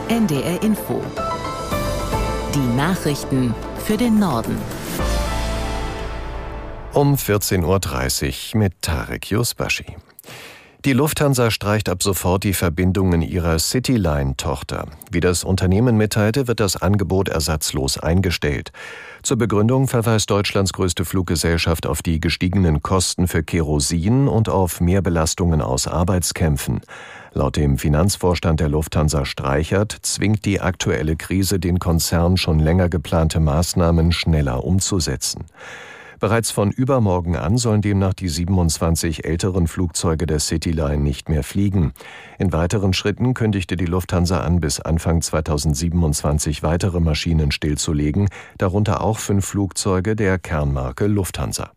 NDR Info. Die Nachrichten für den Norden. Um 14.30 Uhr mit Tarek Yusbashi. Die Lufthansa streicht ab sofort die Verbindungen ihrer Cityline-Tochter. Wie das Unternehmen mitteilte, wird das Angebot ersatzlos eingestellt. Zur Begründung verweist Deutschlands größte Fluggesellschaft auf die gestiegenen Kosten für Kerosin und auf Mehrbelastungen aus Arbeitskämpfen. Laut dem Finanzvorstand der Lufthansa Streichert zwingt die aktuelle Krise den Konzern, schon länger geplante Maßnahmen schneller umzusetzen. Bereits von übermorgen an sollen demnach die 27 älteren Flugzeuge der Cityline nicht mehr fliegen. In weiteren Schritten kündigte die Lufthansa an, bis Anfang 2027 weitere Maschinen stillzulegen, darunter auch 5 Flugzeuge der Kernmarke Lufthansa.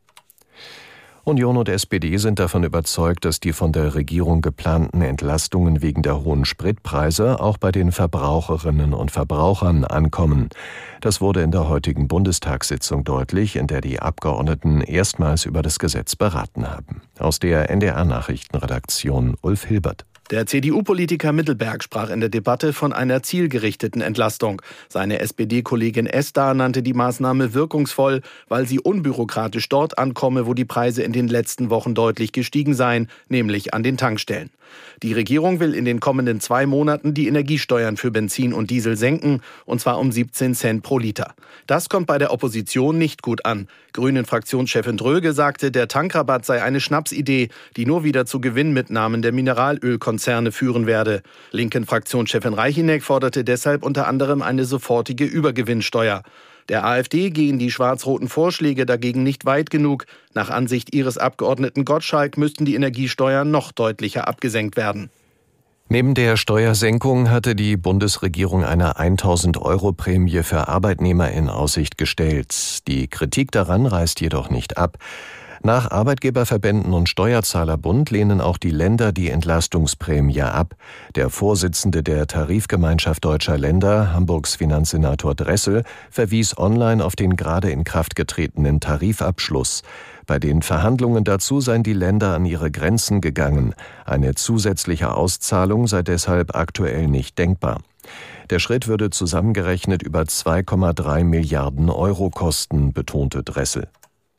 Union und SPD sind davon überzeugt, dass die von der Regierung geplanten Entlastungen wegen der hohen Spritpreise auch bei den Verbraucherinnen und Verbrauchern ankommen. Das wurde in der heutigen Bundestagssitzung deutlich, in der die Abgeordneten erstmals über das Gesetz beraten haben. Aus der NDR-Nachrichtenredaktion Ulf Hilbert. Der CDU-Politiker Mittelberg sprach in der Debatte von einer zielgerichteten Entlastung. Seine SPD-Kollegin Esther nannte die Maßnahme wirkungsvoll, weil sie unbürokratisch dort ankomme, wo die Preise in den letzten Wochen deutlich gestiegen seien, nämlich an den Tankstellen. Die Regierung will in den kommenden 2 Monaten die Energiesteuern für Benzin und Diesel senken, und zwar um 17 Cent pro Liter. Das kommt bei der Opposition nicht gut an. Grünen-Fraktionschefin Dröge sagte, der Tankrabatt sei eine Schnapsidee, die nur wieder zu Gewinnmitnahmen der Mineralölkonzerne führen werde. Linken-Fraktionschefin Reichinek forderte deshalb unter anderem eine sofortige Übergewinnsteuer. Der AfD gehen die schwarz-roten Vorschläge dagegen nicht weit genug. Nach Ansicht ihres Abgeordneten Gottschalk müssten die Energiesteuern noch deutlicher abgesenkt werden. Neben der Steuersenkung hatte die Bundesregierung eine 1.000-Euro-Prämie für Arbeitnehmer in Aussicht gestellt. Die Kritik daran reißt jedoch nicht ab. Nach Arbeitgeberverbänden und Steuerzahlerbund lehnen auch die Länder die Entlastungsprämie ab. Der Vorsitzende der Tarifgemeinschaft Deutscher Länder, Hamburgs Finanzsenator Dressel, verwies online auf den gerade in Kraft getretenen Tarifabschluss. Bei den Verhandlungen dazu seien die Länder an ihre Grenzen gegangen. Eine zusätzliche Auszahlung sei deshalb aktuell nicht denkbar. Der Schritt würde zusammengerechnet über 2,3 Milliarden Euro kosten, betonte Dressel.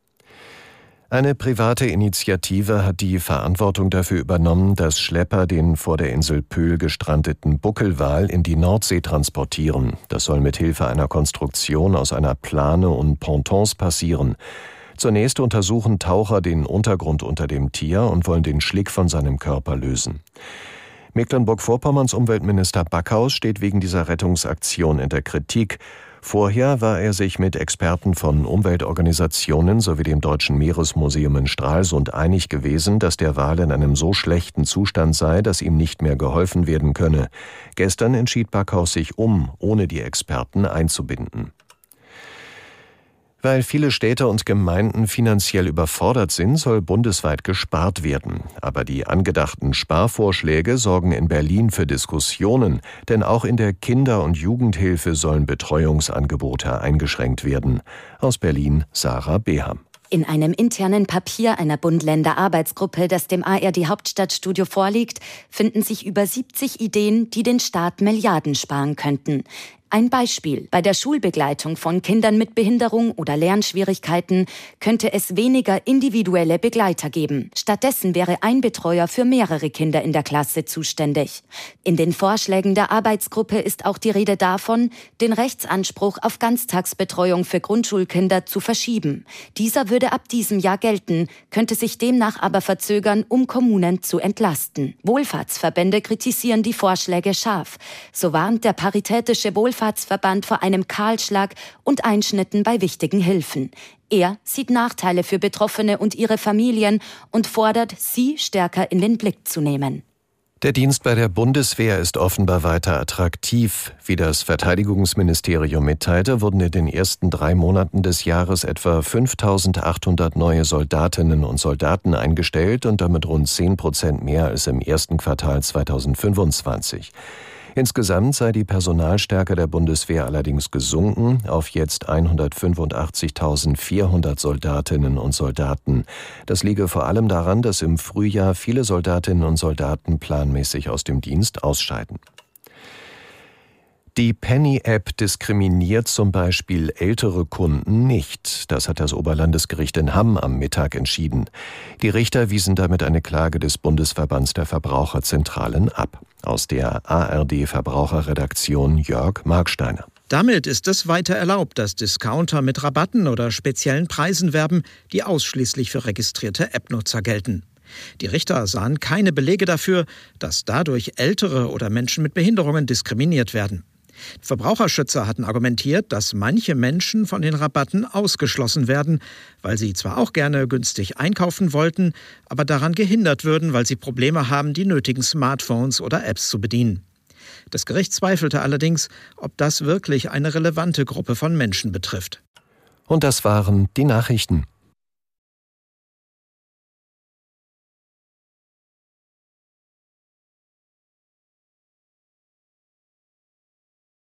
Eine private Initiative hat die Verantwortung dafür übernommen, dass Schlepper den vor der Insel Pöhl gestrandeten Buckelwal in die Nordsee transportieren. Das soll mit Hilfe einer Konstruktion aus einer Plane und Pontons passieren. Zunächst untersuchen Taucher den Untergrund unter dem Tier und wollen den Schlick von seinem Körper lösen. Mecklenburg-Vorpommerns Umweltminister Backhaus steht wegen dieser Rettungsaktion in der Kritik. Vorher war er sich mit Experten von Umweltorganisationen sowie dem Deutschen Meeresmuseum in Stralsund einig gewesen, dass der Wal in einem so schlechten Zustand sei, dass ihm nicht mehr geholfen werden könne. Gestern entschied Backhaus sich ohne die Experten einzubinden. Weil viele Städte und Gemeinden finanziell überfordert sind, soll bundesweit gespart werden. Aber die angedachten Sparvorschläge sorgen in Berlin für Diskussionen, denn auch in der Kinder- und Jugendhilfe sollen Betreuungsangebote eingeschränkt werden. Aus Berlin Sarah Beham. In einem internen Papier einer Bund-Länder-Arbeitsgruppe, das dem ARD-Hauptstadtstudio vorliegt, finden sich über 70 Ideen, die den Staat Milliarden sparen könnten. Ein Beispiel: Bei der Schulbegleitung von Kindern mit Behinderung oder Lernschwierigkeiten könnte es weniger individuelle Begleiter geben. Stattdessen wäre ein Betreuer für mehrere Kinder in der Klasse zuständig. In den Vorschlägen der Arbeitsgruppe ist auch die Rede davon, den Rechtsanspruch auf Ganztagsbetreuung für Grundschulkinder zu verschieben. Dieser würde ab diesem Jahr gelten, könnte sich demnach aber verzögern, um Kommunen zu entlasten. Wohlfahrtsverbände kritisieren die Vorschläge scharf. So warnt der Paritätische Wohlfahrtsverband vor einem Kahlschlag und Einschnitten bei wichtigen Hilfen. Er sieht Nachteile für Betroffene und ihre Familien und fordert, sie stärker in den Blick zu nehmen. Der Dienst bei der Bundeswehr ist offenbar weiter attraktiv. Wie das Verteidigungsministerium mitteilte, wurden in den ersten 3 Monaten des Jahres etwa 5.800 neue Soldatinnen und Soldaten eingestellt und damit rund 10% mehr als im ersten Quartal 2025. Insgesamt sei die Personalstärke der Bundeswehr allerdings gesunken auf jetzt 185.400 Soldatinnen und Soldaten. Das liege vor allem daran, dass im Frühjahr viele Soldatinnen und Soldaten planmäßig aus dem Dienst ausscheiden. Die Penny-App diskriminiert zum Beispiel ältere Kunden nicht. Das hat das Oberlandesgericht in Hamm am Mittag entschieden. Die Richter wiesen damit eine Klage des Bundesverbands der Verbraucherzentralen ab. Aus der ARD-Verbraucherredaktion Jörg Marksteiner. Damit ist es weiter erlaubt, dass Discounter mit Rabatten oder speziellen Preisen werben, die ausschließlich für registrierte App-Nutzer gelten. Die Richter sahen keine Belege dafür, dass dadurch Ältere oder Menschen mit Behinderungen diskriminiert werden. Verbraucherschützer hatten argumentiert, dass manche Menschen von den Rabatten ausgeschlossen werden, weil sie zwar auch gerne günstig einkaufen wollten, aber daran gehindert würden, weil sie Probleme haben, die nötigen Smartphones oder Apps zu bedienen. Das Gericht zweifelte allerdings, ob das wirklich eine relevante Gruppe von Menschen betrifft. Und das waren die Nachrichten.